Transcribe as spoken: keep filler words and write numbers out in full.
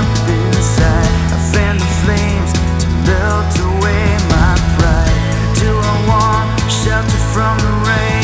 up inside. I fan the flames to melt away my pride. Do I want shelter from the rain?